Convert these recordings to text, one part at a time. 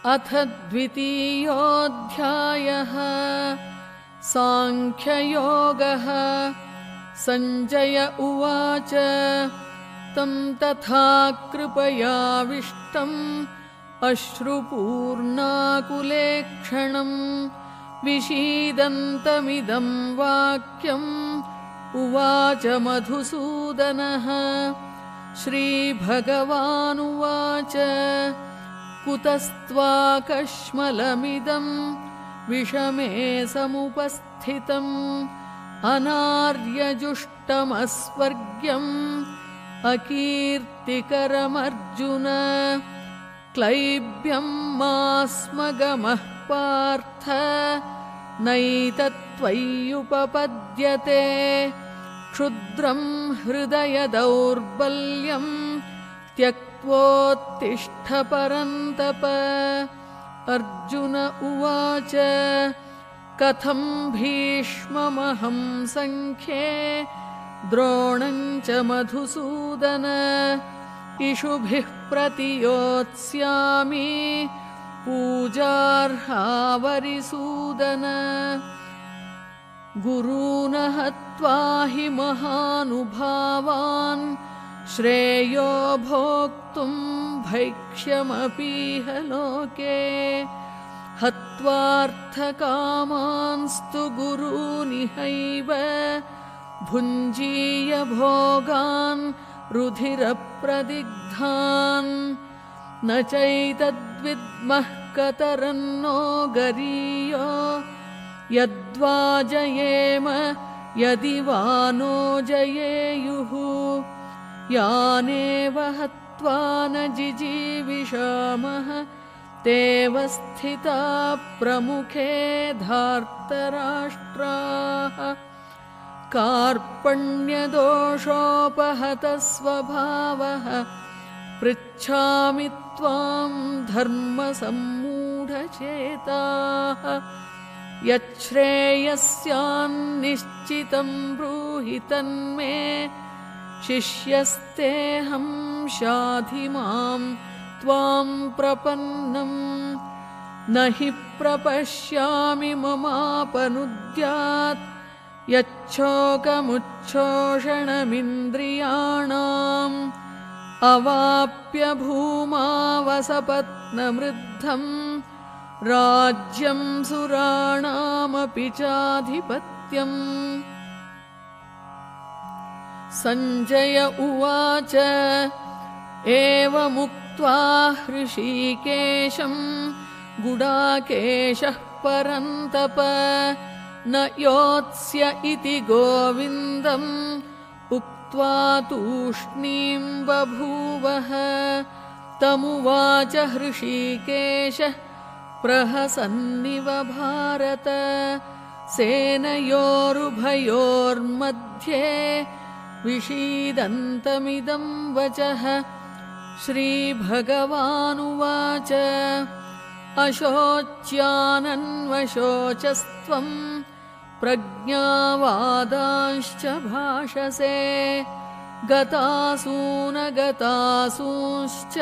अथ द्वितीयोऽध्यायः सांख्ययोगः। सञ्जय उवाच तं तथा कृपयाविष्टम् अश्रुपूर्णाकुलेक्षणं विषीदन्तमिदं वाक्यम् उवाच मधुसूदनः। श्रीभगवानुवाच कुतस्त्वाकश्मलमिदं विषमे समुपस्थितम् अनार्यजुष्टमस्वर्ग्यम् अकीर्तिकरमर्जुन। क्लैब्यं मास्मगमः पार्थ नैतत्त्वय्युपपद्यते। क्षुद्रं हृदयदौर्बल्यं त्यक्त्वोत्तिष्ठ परन्तप। अर्जुन उवाच कथं भीष्ममहं सङ्ख्ये द्रोणं च मधुसूदन। इषुभिः प्रतियोत्स्यामि पूजार्हावरिसूदन। गुरून् हत्वा हि महानुभावान् श्रेयो भोक्तुं भैक्ष्यमपीह लोके। हत्वार्थकामांस्तु गुरूनिहैव भुञ्जीय भोगान् रुधिरप्रदिग्धान्। न चैतद्विद्मः कतरन्नो गरीयो यद्वा जयेम यदि वा नो जयेयुः। यानेव हत्वा न जिजीविषामः तेव स्थिता प्रमुखे धार्तराष्ट्राः। कार्पण्यदोषोपहतः स्वभावः पृच्छामि त्वां धर्मसम्मूढचेताः। यच्छ्रेयस्यान्निश्चितं ब्रूहि तन्मे शिष्यस्तेऽहं शाधि मां त्वां प्रपन्नम्। न हि प्रपश्यामि ममापनुद्यात् यच्छोकमुच्छोषणमिन्द्रियाणाम्। अवाप्य भूमावसपत्नमृद्धम् राज्यं सुराणामपि चाधिपत्यम्। सञ्जय उवाच एवमुक्त्वा हृषीकेशं गुडाकेशः परन्तप। न योत्स्य इति गोविन्दम् उक्त्वा तूष्णीं बभूवः। तमुवाच हृषीकेशः प्रहसन्निव भारत। सेनयोरुभयोर्मध्ये विषीदन्तमिदं वचः। श्रीभगवानुवाच अशोच्यानन्वशोचस्त्वं प्रज्ञावादांश्च भाषसे। गतासूनगतासूंश्च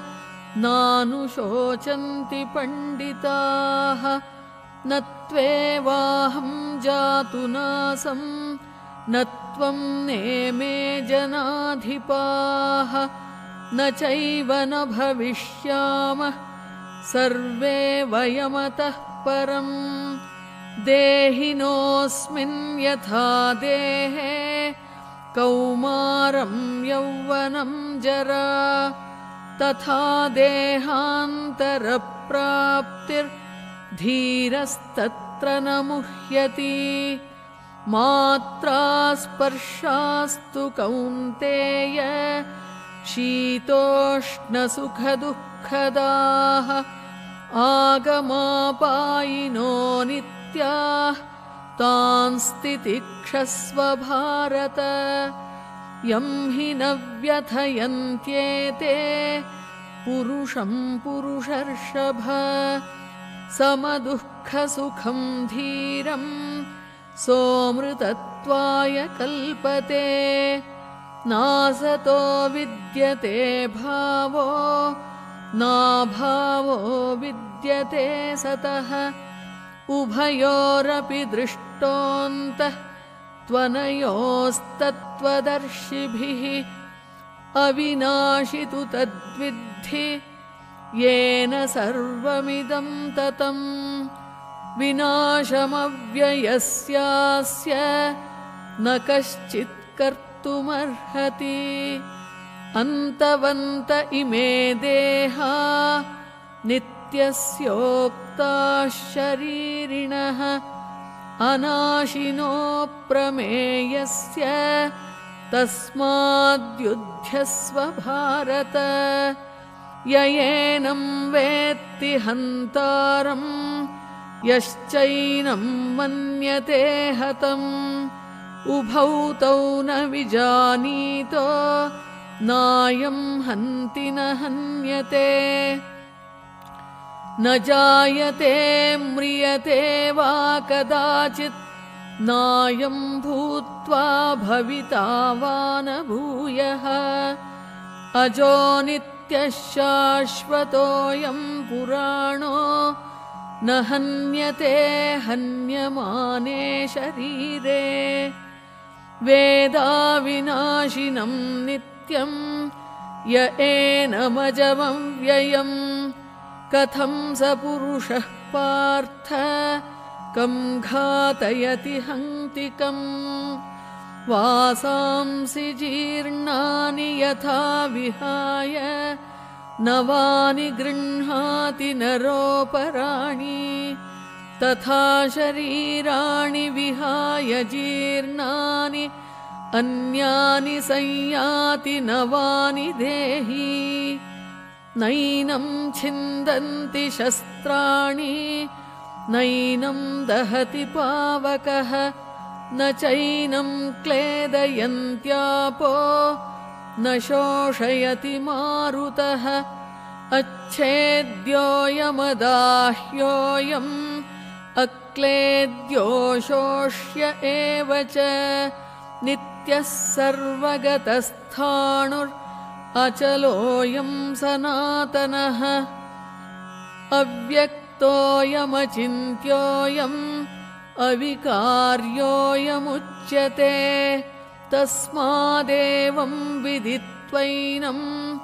नानुशोचन्ति पण्डिताः। न त्वेवाहं जातु नासं न त्वं नेमे जनाधिपाः। न चैव न भविष्यामः सर्वे वयमतः परम्। देहिनोऽस्मिन् यथा देहे कौमारं यौवनं जरा तथा देहान्तरप्राप्तिर्धीरस्तत्र न मुह्यति। मात्रा स्पर्शास्तु कौन्तेय शीतोष्णसुखदुःखदाः। आगमापायिनो नित्याः तांस्तितिक्षस्व भारत। यं हि न व्यथयन्त्येते पुरुषं पुरुषर्षभ। समदुःखसुखं धीरं सोऽमृतत्वाय कल्पते। नासतो विद्यते भावो नाभावो विद्यते विद्यते सतः उभयोरपि दृष्टोऽन्तः त्वनयोस्तत्त्वदर्शिभिः अविनाशि तु तद्विद्धि येन सर्वमिदं ततं विनाशमव्ययस्यास्य न कश्चित् कर्तुमर्हति अन्तवन्त इमे देहा नित्यस्योक्ताः शरीरिणः अनाशिनो प्रमेयस्य तस्माद्युध्यस्व भारत ययेनं वेत्ति हन्तारं यश्चैनं मन्यते हतम् उभौ तौ न विजानीतो नायं हन्ति न हन्यते न जायते म्रियते वा कदाचित् नायं भूत्वा भविता वा न भूयः अजो नित्यः शाश्वतोऽयं पुराणो न हन्यते हन्यमाने शरीरे वेदाविनाशिनं नित्यं य एनमजमव्ययम् कथं स पुरुषः पार्थ कं घातयति हन्तिकम् वासांसि जीर्णानि यथा विहाय नवानि गृह्णाति नरोपराणि तथा शरीराणि विहाय जीर्णानि अन्यानि संयाति नवानि देहि नैनं छिन्दन्ति शस्त्राणि नैनं दहति पावकः न चैनं क्लेदयन्त्यापो न शोषयति मारुतः अच्छेद्योऽयमदाह्योऽयम् अक्लेद्यो शोष्य एव च नित्यः सर्वगतस्थाणुर् अचलोऽयं सनातनः अव्यक्तोऽयमचिन्त्योऽयम् अविकार्योऽयमुच्यते तस्मादेवं विदित्वैनं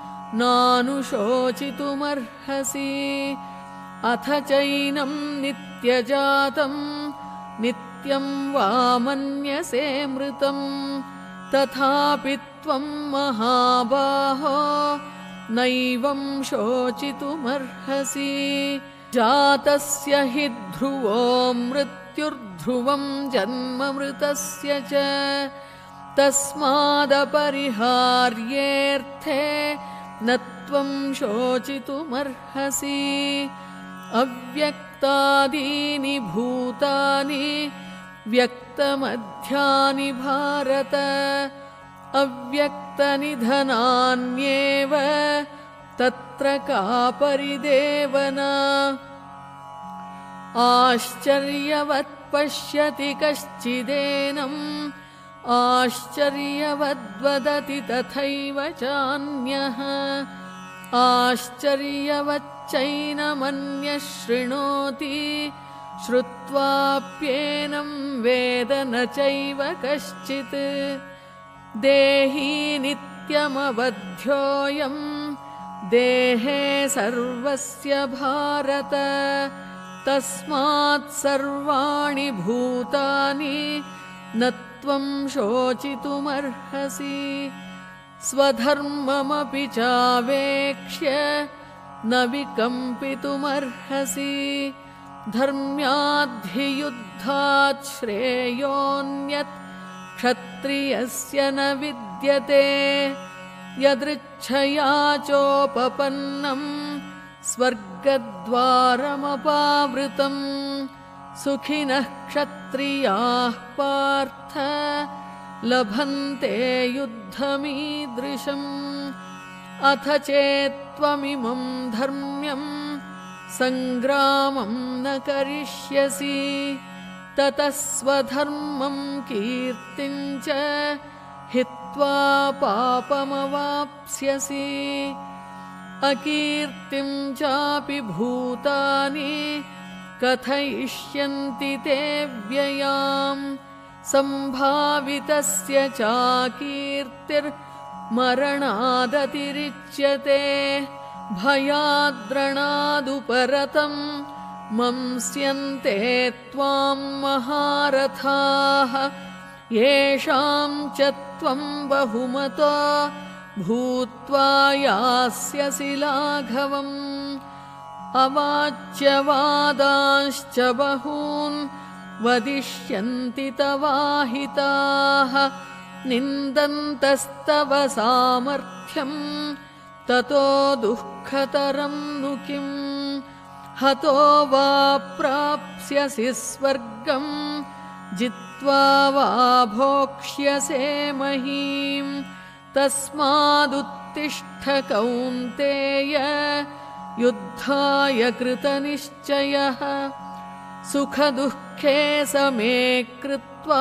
नानुशोचितुमर्हसि अथ चैनं नित्यजातं नित्यं वा मन्यसे मृतं तथापि त्वं महाबाहो नैवं शोचितुमर्हसि जातस्य हि ध्रुवो मृत्युर्ध्रुवं जन्ममृतस्य च तस्मादपरिहार्येऽर्थे न त्वं शोचितुमर्हसि अव्यक्तादीनि भूतानि व्यक्तमध्यानि भारत अव्यक्तनिधनान्येव तत्र का परिदेवना आश्चर्यवत् पश्यति कश्चिदेनम् आश्चर्यवद्वदति तथैव चान्यः आश्चर्यवच्चैनमन्यः शृणोति श्रुत्वाप्येनं वेद न चैव कश्चित् देही नित्यमवध्योऽयं देहे सर्वस्य भारत तस्मात् सर्वाणि भूतानि न त्वं शोचितुमर्हसि स्वधर्ममपि चावेक्ष्य न विकम्पितुमर्हसि धर्म्याद्धियुद्धात् श्रेयोऽन्यत् क्षत्रियस्य न विद्यते यदृच्छया चोपपन्नं स्वर्गद्वारमपावृतम् सुखिनः क्षत्रियाः पार्थ लभन्ते युद्धमीदृशम् अथ चेत्त्वमिमं धर्म्यं सङ्ग्रामं न करिष्यसि ततः स्वधर्मं कीर्तिं च हित्वा पापमवाप्स्यसि अकीर्तिं चापि भूतानि कथयिष्यन्ति ते व्ययाम् सम्भावितस्य चाकीर्तिर्मरणादतिरिच्यते भयाद्रणादुपरतं मंस्यन्ते त्वां महारथाः येषां च त्वं बहुमतो भूत्वा यास्यसि लाघवम् अवाच्यवादांश्च बहून् वदिष्यन्ति तवाहिताः निन्दन्तस्तव सामर्थ्यं ततो दुःखतरं नु किम् हतो वा प्राप्स्यसि स्वर्गं जित्वा वा भोक्ष्यसे महीम् तस्मादुत्तिष्ठ कौन्तेय युद्धाय कृतनिश्चयः सुखदुःखे समे कृत्वा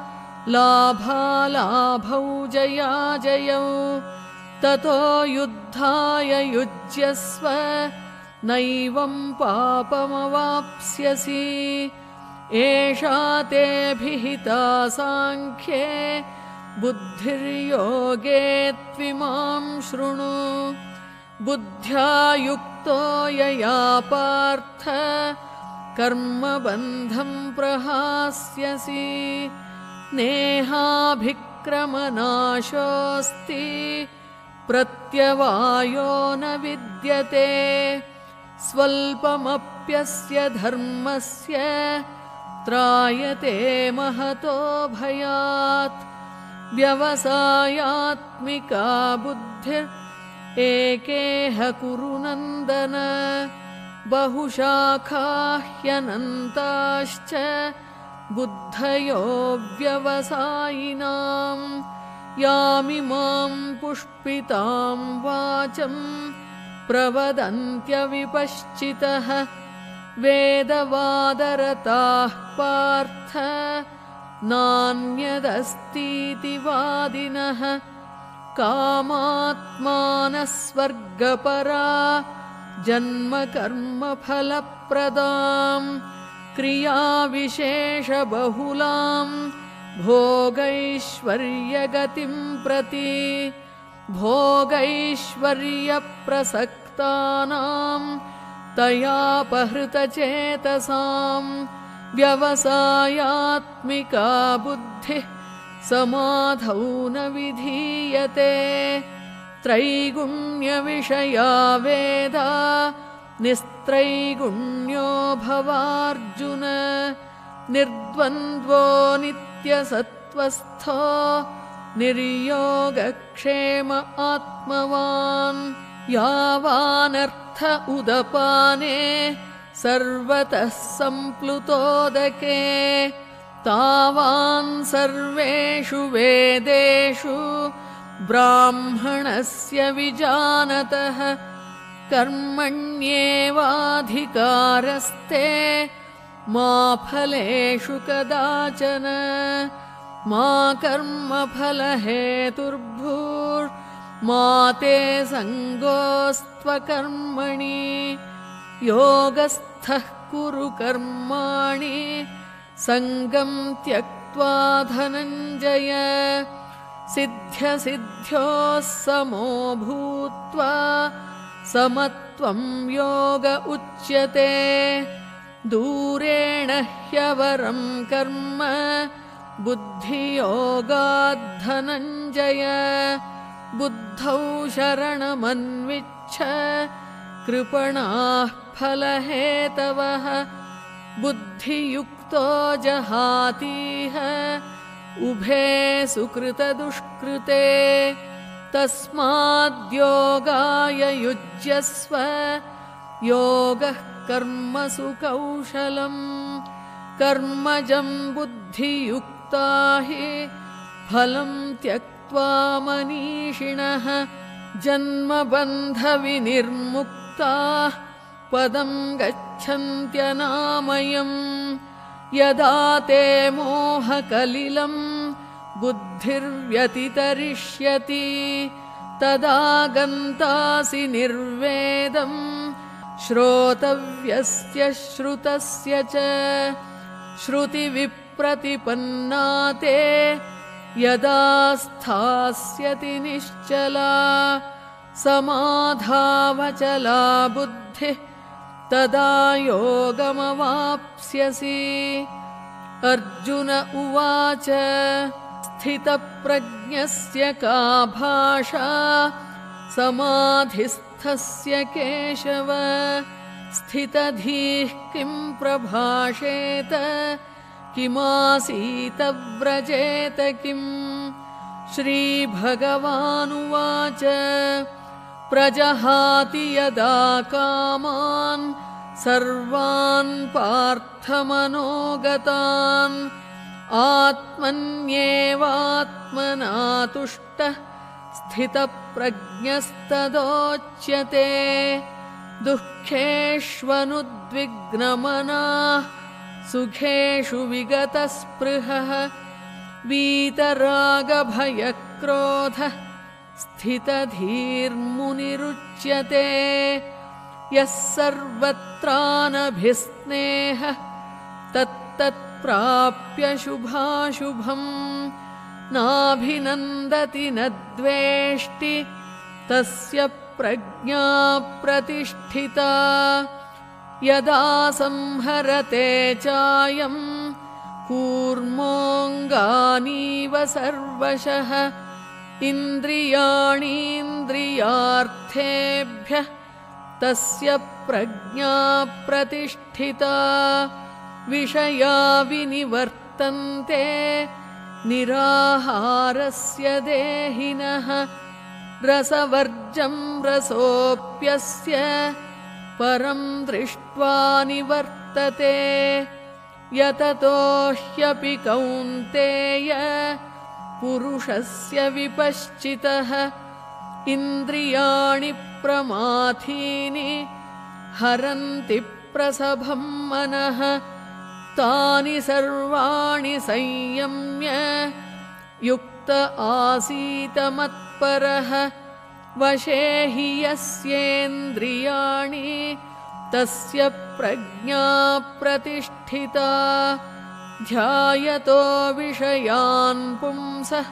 लाभालाभौ जयाजयौ ततो युद्धाय युज्यस्व नैवं पापमवाप्स्यसि एषा ते भिहिता साङ्ख्ये बुद्धिर्योगे त्विमां शृणु बुद्ध्या युक्तो यया पार्थ कर्मबन्धं प्रहास्यसि नेहाभिक्रमनाशोऽस्ति प्रत्यवायो न विद्यते स्वल्पमप्यस्य धर्मस्य त्रायते महतो भयात् व्यवसायात्मिका बुद्धिरेकेह कुरु नन्दन बहुशाखाह्यनन्ताश्च बुद्धयो व्यवसायिनां यामिमां पुष्पितां वाचं प्रवदन्त्यविपश्चितः वेदवादरताः पार्थ नान्यदस्तीति वादिनः कामात्मानः स्वर्गपरा जन्मकर्मफलप्रदां क्रियाविशेषबहुलां भोगैश्वर्यगतिं प्रति भोगैश्वर्यप्रसक्तानां तयापहृतचेतसां व्यवसायात्मिका बुद्धिः समाधौ न विधीयते त्रैगुण्यविषया वेदा निस्त्रैगुण्यो भवार्जुन निर्द्वन्द्वो नित्यसत्त्वस्थो निर्योगक्षेम आत्मवान् यावानर्थ उदपाने सर्वतः सम्प्लुतोदके तावान् सर्वेषु वेदेषु ब्राह्मणस्य विजानतः कर्मण्येवाधिकारस्ते मा फलेषु कदाचन मा कर्मफलहेतुर्भूर्मा ते सङ्गोऽस्त्वकर्मणि योगस्थः कुरु कर्माणि सङ्गं त्यक्त्वा धनञ्जय सिद्ध्यसिद्ध्योः समो भूत्वा समत्वं योग उच्यते दूरेण ह्यवरं कर्म बुद्धियोगाद्धनञ्जय बुद्धौ शरणमन्विच्छ कृपणाः फलहेतवः बुद्धियुक्तो जहातीह उभे सुकृतदुष्कृते तस्माद्योगाय युज्यस्व योगः कर्मसु कौशलम् कर्मजं बुद्धियुक्ता हि फलं त्यक्त्वा मनीषिणः जन्मबन्धविनिर्मुक्ताः पदं गच्छन्त्यनामयम् यदा ते मोहकलिलं बुद्धिर्व्यतितरिष्यति तदा गन्तासि निर्वेदम् श्रोतव्यस्य श्रुतस्य च श्रुतिविप्रतिपन्ना ते यदा स्थास्यति निश्चला समाधावचला बुद्धिः तदा योगमवाप्स्यसि। अर्जुन उवाच स्थितप्रज्ञस्य का भाषा समाधिस्थस्य केशव स्थितधीः किं प्रभाषेत किमासीत व्रजेत किम्। श्रीभगवानुवाच प्रजहाति यदा कामान् सर्वान् पार्थमनोगतान् आत्मन्येवात्मना तुष्टः स्थितप्रज्ञस्तदोच्यते। दुःखेष्वनुद्विग्नमनाः सुखेषु विगतस्पृहः वीतरागभयक्रोधः स्थितधीर्मुनिरुच्यते। यः सर्वत्रानभिस्नेहः तत्तत्प्राप्य शुभाशुभम् नाभिनन्दति न द्वेष्टि तस्य प्रज्ञा प्रतिष्ठिता। यदा संहरते चायम् कूर्मोऽङ्गानीव सर्वशः इन्द्रियाणीन्द्रियार्थेभ्यः तस्य प्रज्ञा प्रतिष्ठिता। विषया विनिवर्तन्ते निराहारस्य देहिनः रसवर्जं रसोऽप्यस्य परं दृष्ट्वा निवर्तते। यततो ह्यपि कौन्तेय पुरुषस्य विपश्चितः इन्द्रियाणि प्रमाथीनि हरन्ति प्रसभं मनः तानि सर्वाणि संयम्य युक्त आसीत मत्परः। वशे हि यस्येन्द्रियाणि तस्य प्रज्ञा प्रतिष्ठिता। ध्यायतो विषयान् पुंसः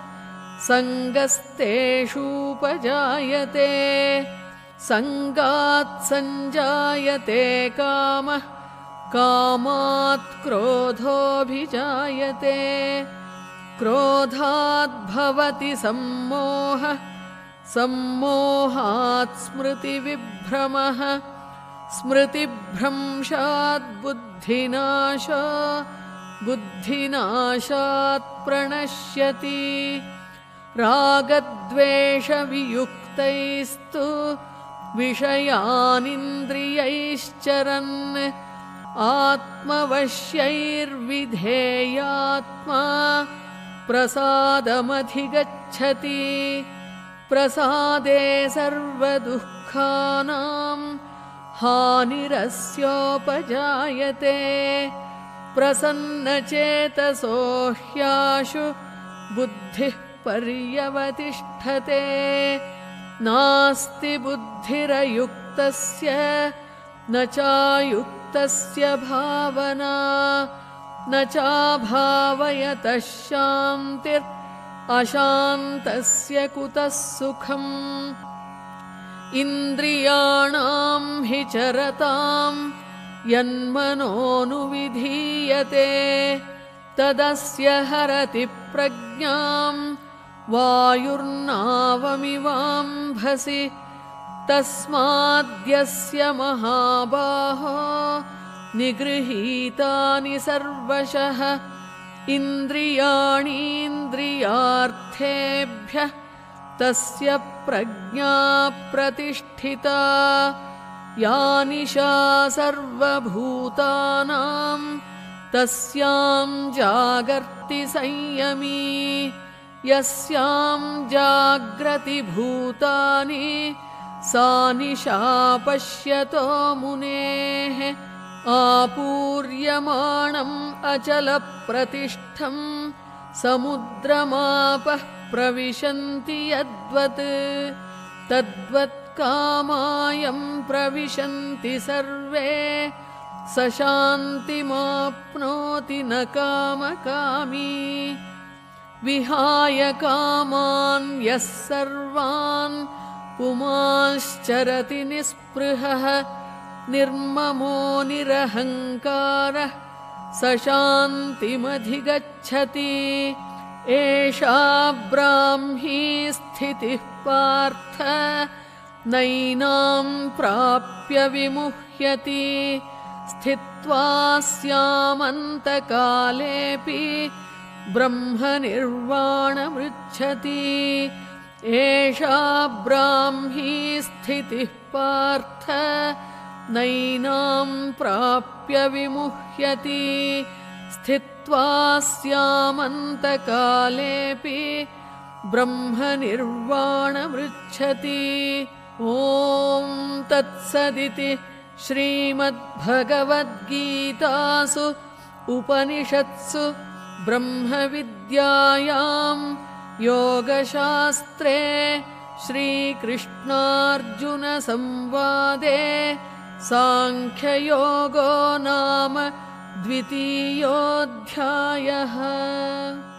सङ्गस्तेषूपजायते सङ्गात् सञ्जायते कामः कामात् क्रोधोऽभिजायते क्रोधात् भवति सम्मोहः सम्मोहात् स्मृतिविभ्रमः स्मृतिभ्रंशात् बुद्धिनाशो बुद्धिनाशात् प्रणश्यति। रागद्वेषवियुक्तैस्तु विषयानिन्द्रियैश्चरन् आत्मवश्यैर्विधेयात्मा प्रसादमधिगच्छति। प्रसादे सर्वदुःखानां हानिरस्योपजायते। प्रसन्नचेतसो ह्याशु बुद्धिः पर्यवतिष्ठते। नास्ति बुद्धिरयुक्तस्य न चायुक्तस्य भावना न चाभावयतः शान्तिर् अशान्तस्य कुतः सुखम्। इन्द्रियाणां हि चरतां यन्मनोनुविधीयते तदस्य हरति प्रज्ञां वायुर्नावमिवाम्भसि। तस्माद्यस्य महाबाहो निगृहीतानि सर्वशः इन्द्रियाणीन्द्रियार्थेभ्यः तस्य प्रज्ञा प्रतिष्ठिता। या निशा सर्वभूतानां तस्यां जागर्ति संयमी। यस्यां जाग्रति भूतानि सा निशा पश्यतो मुनेः। आपूर्यमाणम् अचलप्रतिष्ठं समुद्रमापः प्रविशन्ति यद्वत् तद्वत्कामायं प्रविशन्ति सर्वे स शान्तिमाप्नोति न कामकामी विहाय कामान् यः सर्वान् पुमांश्चरति निःस्पृहः निर्ममो निरहङ्कारः स शान्तिमधिगच्छति एषा ब्राह्मी स्थितिः पार्थ नैनां प्राप्य विमुह्यति स्थित्वा स्यामन्तकालेऽपि ब्रह्मनिर्वाणमृच्छति एषा ब्राह्मी स्थितिः पार्थ नैनां प्राप्य विमुह्यति स्थित्वा स्यामन्तकालेऽपि ब्रह्मनिर्वाणमृच्छति ॐ तत्सदिति श्रीमद्भगवद्गीतासु उपनिषत्सु ब्रह्मविद्यायां योगशास्त्रे श्रीकृष्णार्जुनसंवादे सांख्ययोगो नाम द्वितीयोऽध्यायः।